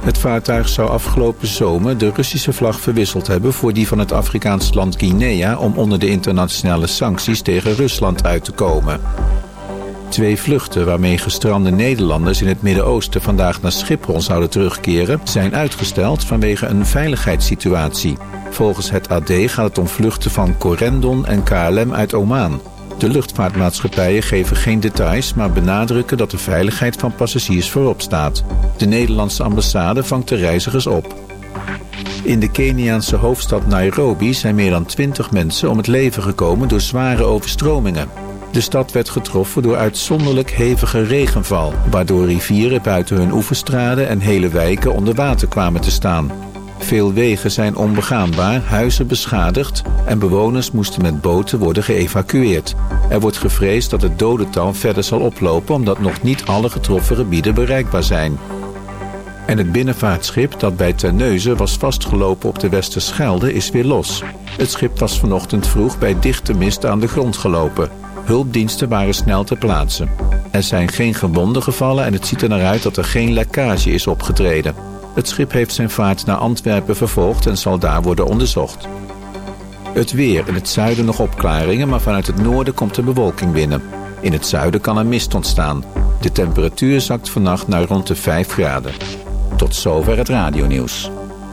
Het vaartuig zou afgelopen zomer de Russische vlag verwisseld hebben voor die van het Afrikaanse land Guinea om onder de internationale sancties tegen Rusland uit te komen. 2 vluchten waarmee gestrande Nederlanders in het Midden-Oosten vandaag naar Schiphol zouden terugkeren, zijn uitgesteld vanwege een veiligheidssituatie. Volgens het AD gaat het om vluchten van Corendon en KLM uit Oman. De luchtvaartmaatschappijen geven geen details, maar benadrukken dat de veiligheid van passagiers voorop staat. De Nederlandse ambassade vangt de reizigers op. In de Keniaanse hoofdstad Nairobi zijn meer dan 20 mensen om het leven gekomen door zware overstromingen. De stad werd getroffen door uitzonderlijk hevige regenval, waardoor rivieren buiten hun oeverstraden en hele wijken onder water kwamen te staan. Veel wegen zijn onbegaanbaar, huizen beschadigd en bewoners moesten met boten worden geëvacueerd. Er wordt gevreesd dat het dodental verder zal oplopen omdat nog niet alle getroffen gebieden bereikbaar zijn. En het binnenvaartschip dat bij Terneuzen was vastgelopen op de Westerschelde is weer los. Het schip was vanochtend vroeg bij dichte mist aan de grond gelopen. Hulpdiensten waren snel ter plaatse. Er zijn geen gewonden gevallen en het ziet er naar uit dat er geen lekkage is opgetreden. Het schip heeft zijn vaart naar Antwerpen vervolgd en zal daar worden onderzocht. Het weer, in het zuiden nog opklaringen, maar vanuit het noorden komt er bewolking binnen. In het zuiden kan er mist ontstaan. De temperatuur zakt vannacht naar rond de 5 graden. Tot zover het radionieuws.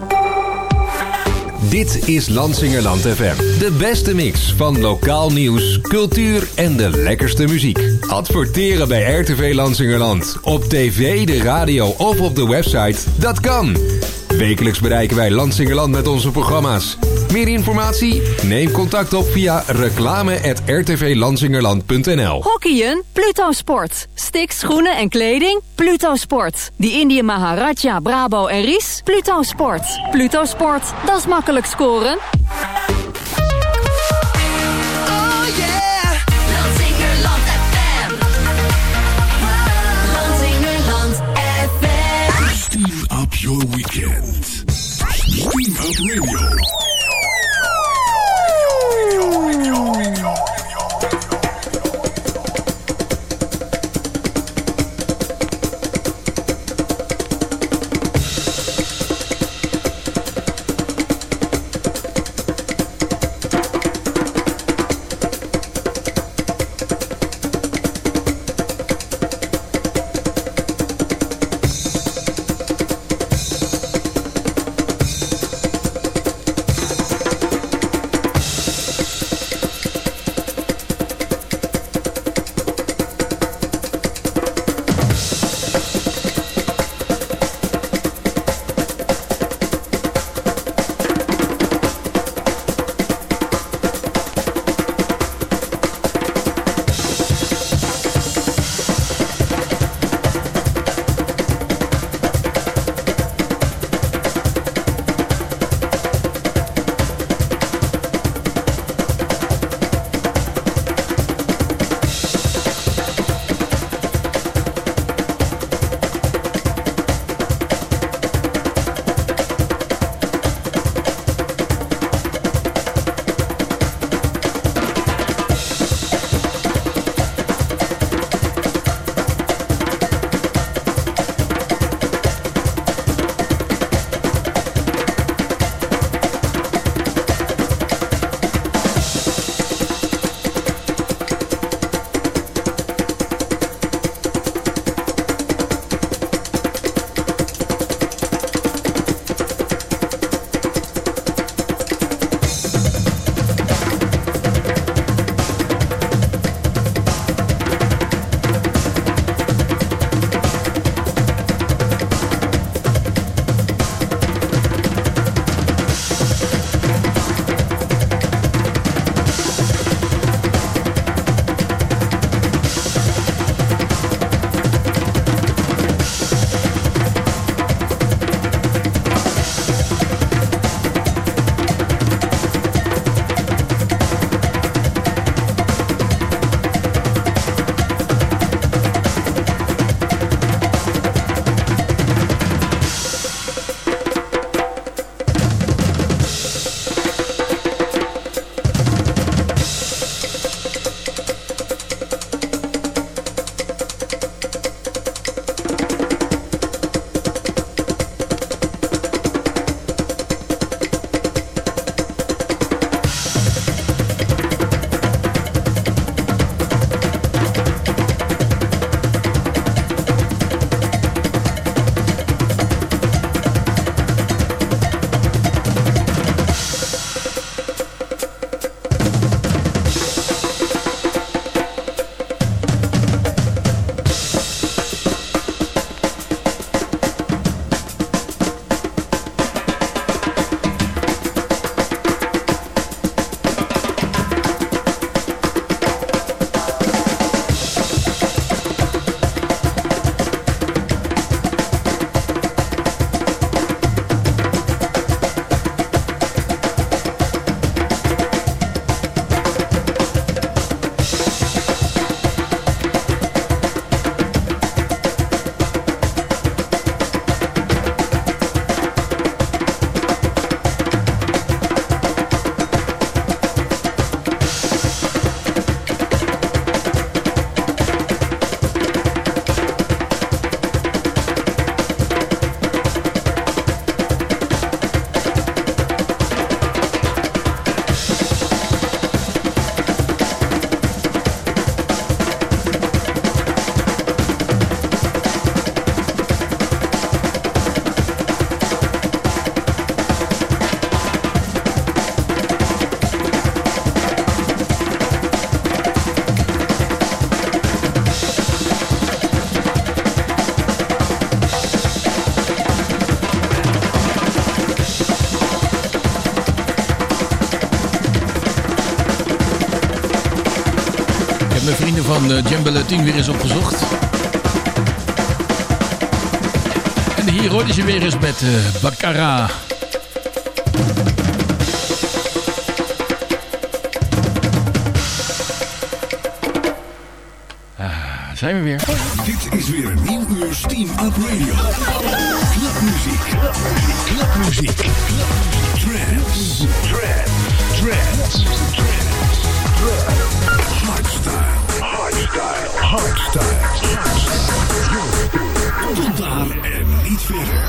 Dit is Lansingerland FM. De beste mix van lokaal nieuws, cultuur en de lekkerste muziek. Adverteren bij RTV Lansingerland. Op tv, de radio of op de website. Dat kan. Wekelijks bereiken wij Lansingerland met onze programma's. Meer informatie? Neem contact op via reclame@rtvlansingerland.nl. Hockeyen? Pluto Sport. Sticks, schoenen en kleding? Pluto Sport. Die Indië Maharaja, Brabo en Ries? Pluto Sport. Pluto Sport, dat is makkelijk scoren. Steam up your weekend. Steam Up Radio. mijn vrienden van Djembele 10 weer eens opgezocht. En hier hoorde ze weer eens met Baccara. Zijn we weer. Dit is weer een nieuw uur Steam Up Radio. Clubmuziek. Clubmuziek. Trance. Hardstyle. Tot daar en niet verder.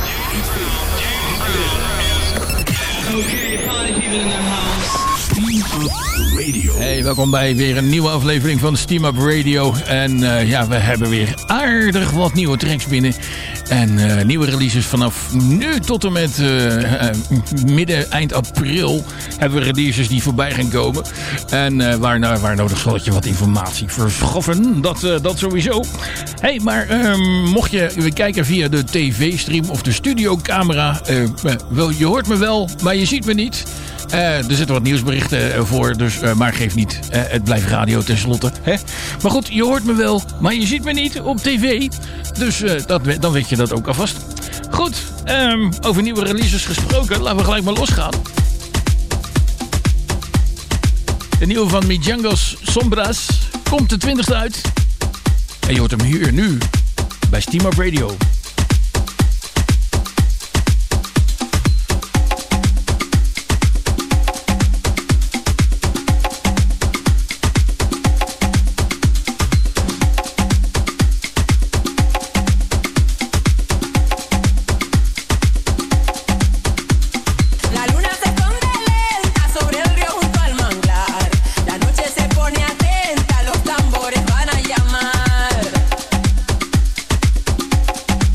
Okay, party people in the house. Steam Up Radio. Hey, welkom bij weer een nieuwe aflevering van Steam Up Radio. En ja, we hebben weer aardig wat nieuwe tracks binnen. En nieuwe releases vanaf nu tot en met eind april hebben we releases die voorbij gaan komen. En waar nodig zal ik je wat informatie verschaffen. Dat sowieso. Hey, maar mocht je kijken via de tv-stream of de studiocamera. Je hoort me wel, maar je ziet me niet. Er zitten wat nieuwsberichten voor, dus, maar geef niet. Het blijft radio tenslotte. Hè? Maar goed, je hoort me wel, maar je ziet me niet op tv. Dus dan weet je dat ook alvast. Goed, over nieuwe releases gesproken. Laten we gelijk maar losgaan. De nieuwe van Mijangos Sombras komt de 20e uit. En je hoort hem hier nu bij Steam Up Radio. Los tambores van a llamar.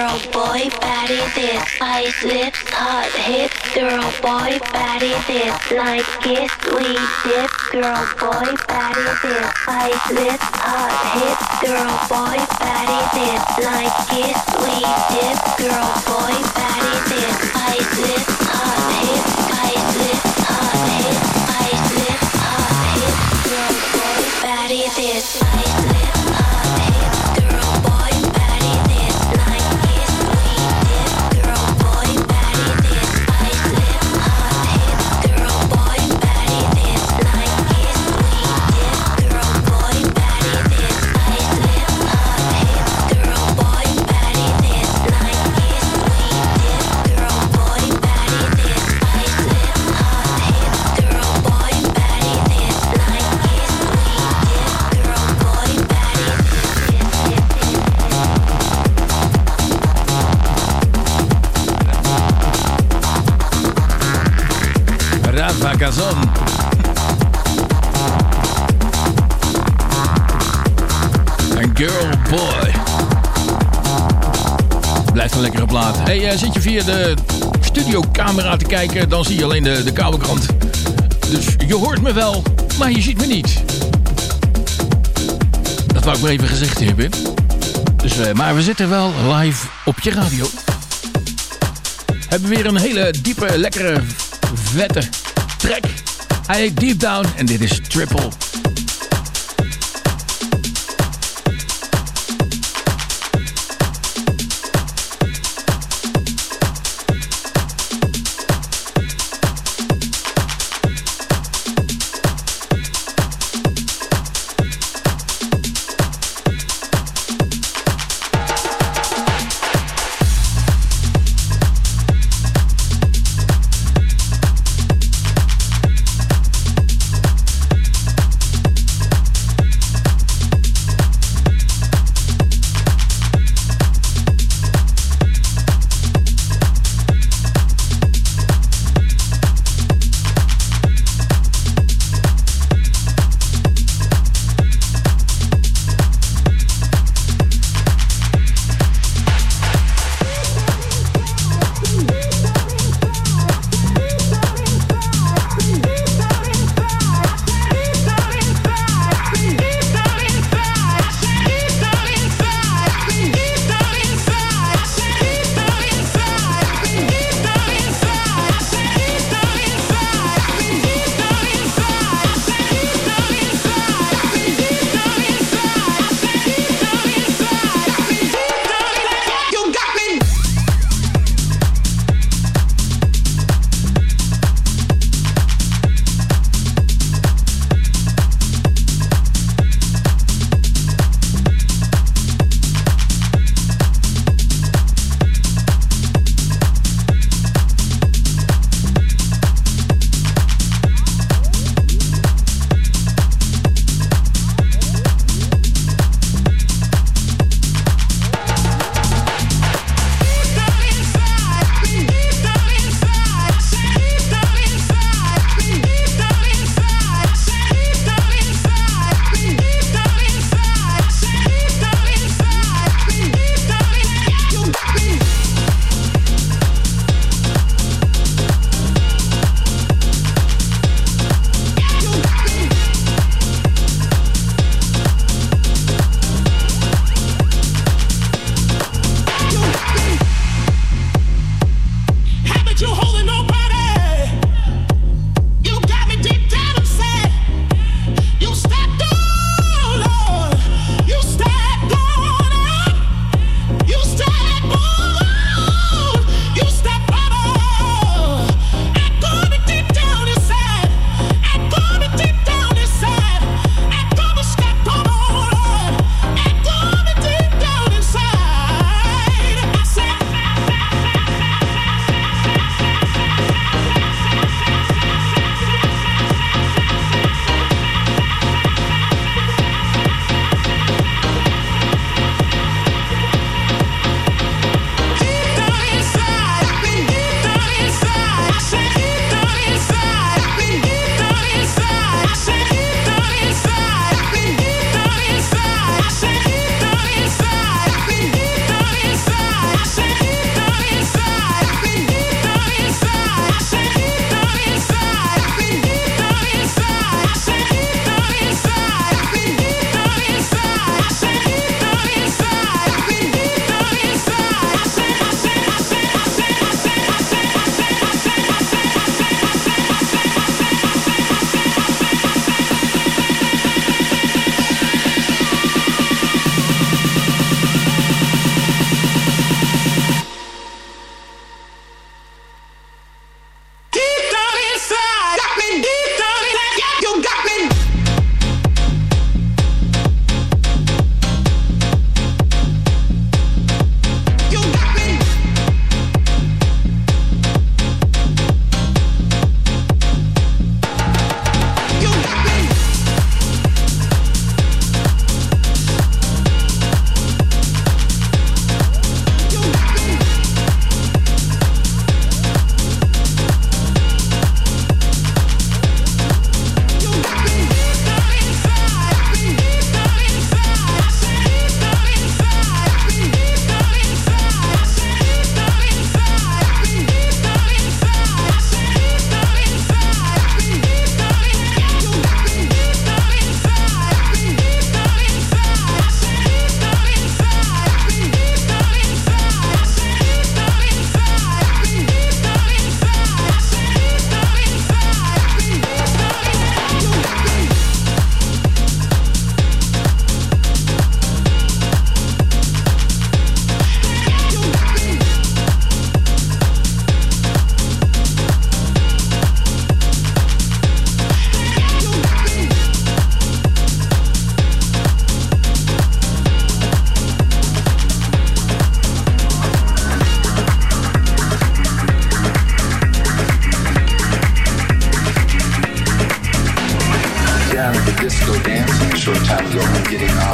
girl, boy, body this. Ice lips, hot hips, girl, boy, body this. Like it, we dip, girl, boy, body this. Ice lips, hot hips, girl, boy, body this. Like it, we dip, girl, boy, body this. Ice lips, hot hips, ice lips, hot hips, ice lips, hot hips, girl, boy, body this. Ice lips, hot hips, girl, boy, body this. Like it, we dip, girl, boy, body this. Ice lips, hot hips, girl, boy, body this. Like it, we dip, girl, boy, body this. Ice lips, hot hips, girl, boy, body this. Like it, we dip, girl, boy, body this. Ice lips, hot hips, girl, boy, body this. Like it, we dip, girl, boy, body Rafa Kazan. En Girl Boy. Blijft een lekkere plaat. Hey, zit je via de studiocamera te kijken, dan zie je alleen de koude krant. Dus je hoort me wel, maar je ziet me niet. Dat wou ik maar even gezegd hebben. Dus, maar we zitten wel live op je radio. Hebben weer een hele diepe, lekkere, vette track. Hij heet Deep Down en dit is Triple.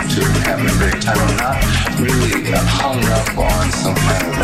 to and having a great time. I'm not really hung up on some kind of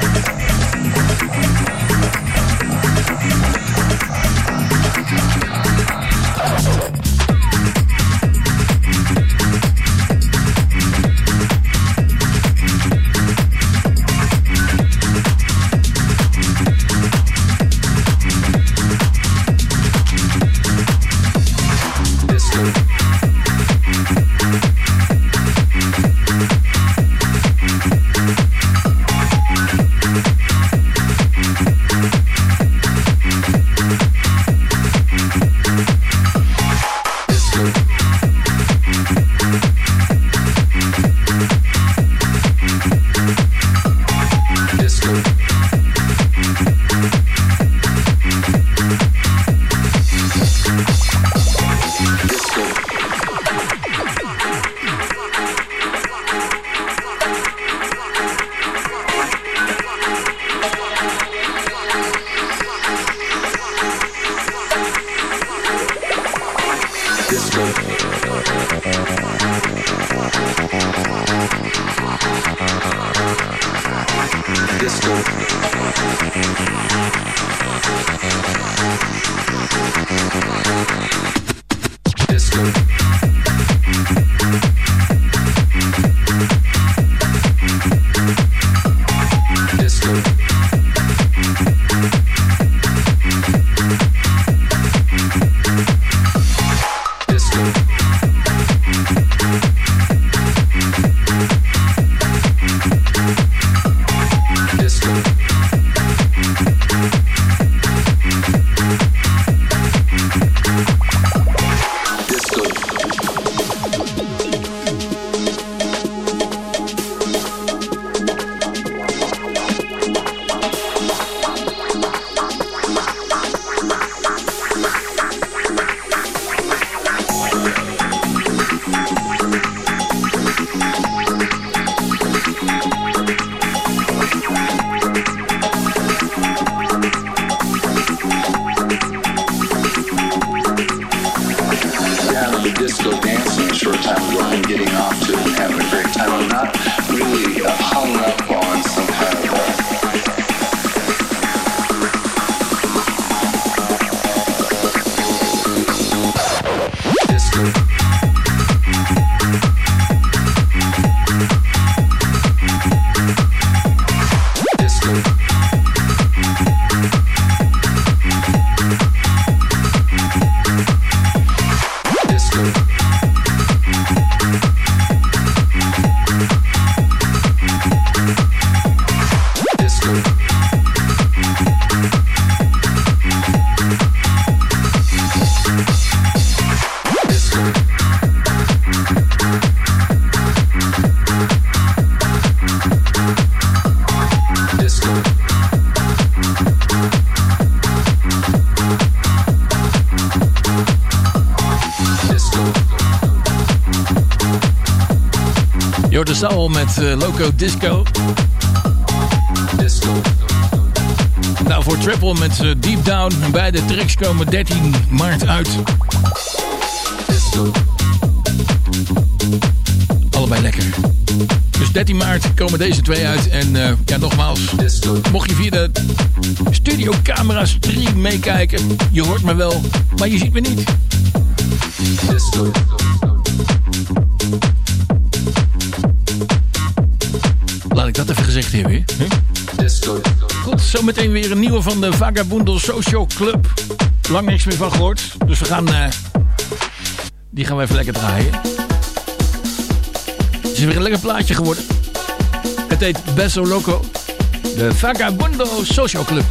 De Soul met Loco Disco. Nou, voor Triple met Deep Down. Beide tracks komen 13 maart uit. Allebei lekker. Dus 13 maart komen deze twee uit. En ja, nogmaals, mocht je via de studiocamera stream meekijken, je hoort me wel, maar je ziet me niet. Laat ik dat even gezegd hebben. Huh? Goed, zometeen weer een nieuwe van de Vagabundo Social Club. Lang niks meer van gehoord. Dus we gaan... die gaan we even lekker draaien. Het is weer een lekker plaatje geworden. Het heet Beso Loco. De Vagabundo Social Club.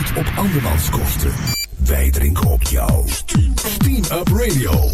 nooit op andermans kosten. Wij drinken op jou. Steam Up Radio.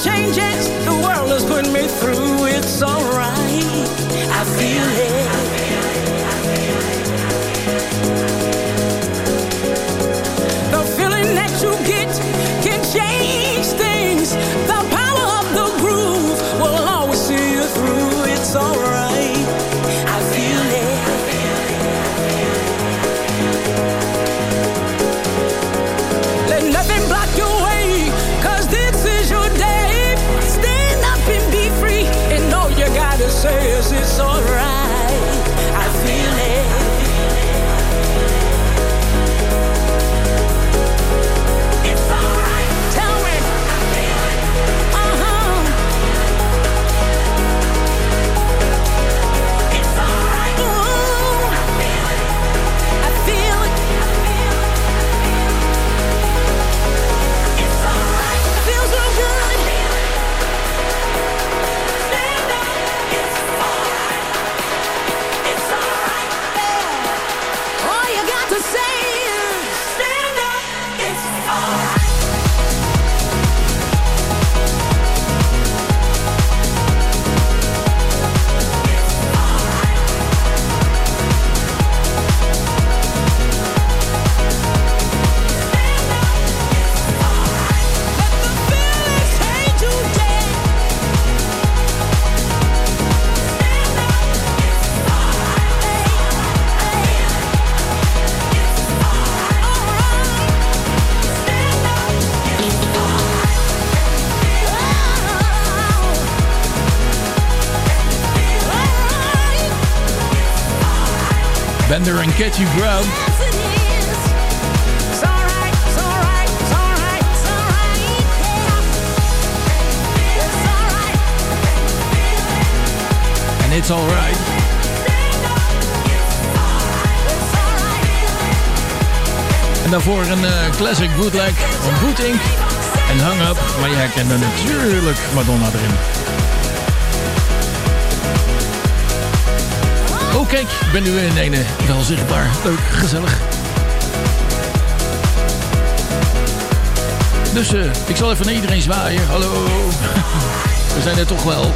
changes the world has put me through, it's alright. I feel it. The feeling that you get can change things. The power of the groove will always see you through, it's alright. I feel it. Let nothing block your way, 'cause this is your day. Stand up and be free, and all you gotta say is it's alright. I feel it. It's alright. Tell me. I feel it. It's alright. Ooh. I feel it. I feel it. It's alright. Feels so good. Stand up. It's alright. It's alright. All you got to say is stand up. It's alright. Bender en Catchy Brown. En It's Alright. En daarvoor een classic bootleg van Boot Inc. en Hung Up. Maar je herkende natuurlijk Madonna erin. Oh kijk, ik ben nu in ene wel zichtbaar. Leuk, gezellig. Dus ik zal even naar iedereen zwaaien. Hallo. We zijn er toch wel.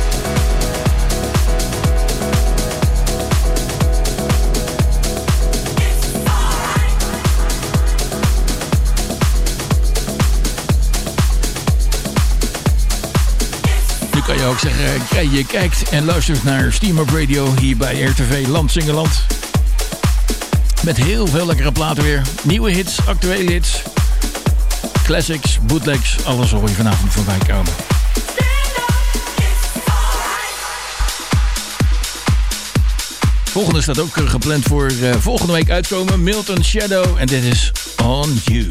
Nu kan je ook zeggen, je kijkt en luistert naar Steam Up Radio hier bij RTV Landsingeland. Met heel veel lekkere platen weer. Nieuwe hits, actuele hits, classics, bootlegs, alles hoor je vanavond voorbij komen. Volgende staat ook gepland voor volgende week uitkomen. Milton Shadow en dit is On You.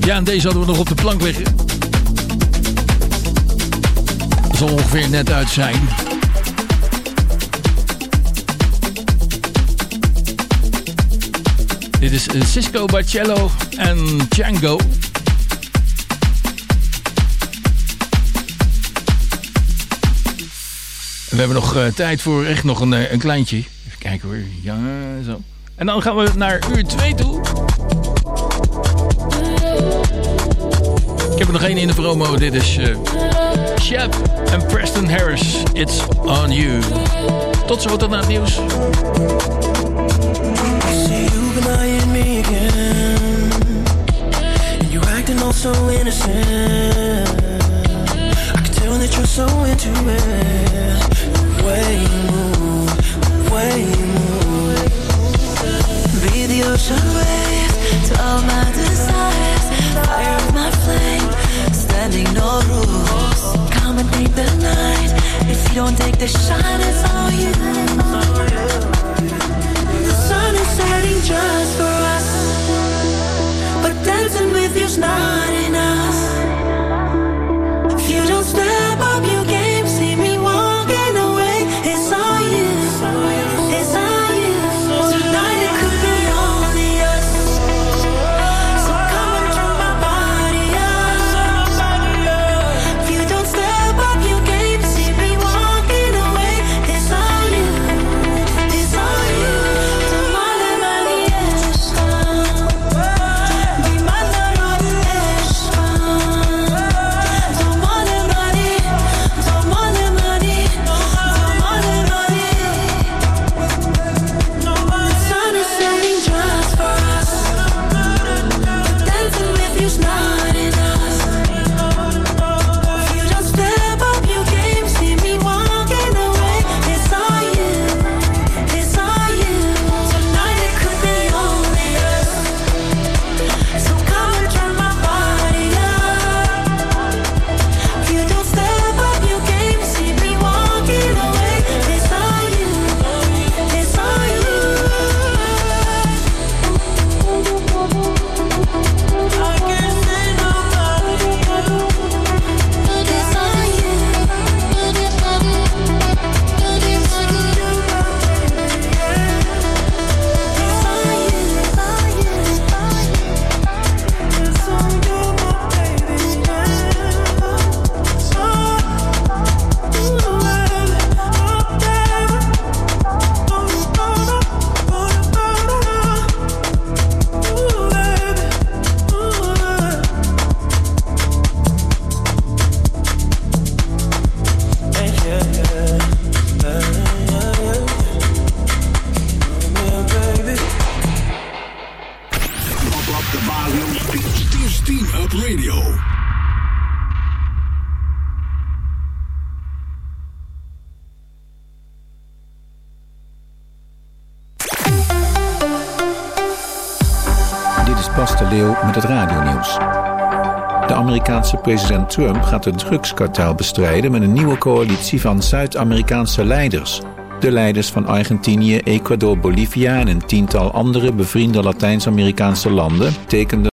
Ja, en deze hadden we nog op de plank liggen. Zal ongeveer net uit zijn. Dit is Cisco Barcello en Django. We hebben nog tijd voor echt nog een kleintje. Even kijken hoor. Ja, zo. En dan gaan we naar uur 2 toe. Ik heb er nog één in de promo. Dit is Shep en Preston Harris. It's on you. Tot zo tot na het nieuws. See you denying me again, and you're acting all so innocent. I can tell that you're so into it. The way you move, the way you move. Be the ocean wave to all my desires. Fire of my flame, standing no rules. Come and take the night. If you don't take the shine, it's all you. The sun is setting just for us, but dancing with you's not enough. If you don't step up your game, see me walking away. It's all you, it's all you. Tonight it could be only us. So come and turn my body up. If you don't step up your game, see me walking away. It's all you, it's all you. Tomorrow money is gone. Be my love is gone. Tomorrow money, tomorrow money, tomorrow money. The sun is setting just for us, but dancing with you's not enough. If you don't step up your game, see me walking away. It's all you, it's all you. Tonight it could be only us. So come and turn my body up. If you don't step up your game, see me walking away. It's all you, it's all you. I can't see nobody else. It's all you. Dit is Team Up Radio. Dit is Bas de Leeuw met het radionieuws. De Amerikaanse president Trump gaat het drugskartel bestrijden met een nieuwe coalitie van Zuid-Amerikaanse leiders. De leiders van Argentinië, Ecuador, Bolivia en een tiental andere bevriende Latijns-Amerikaanse landen tekenden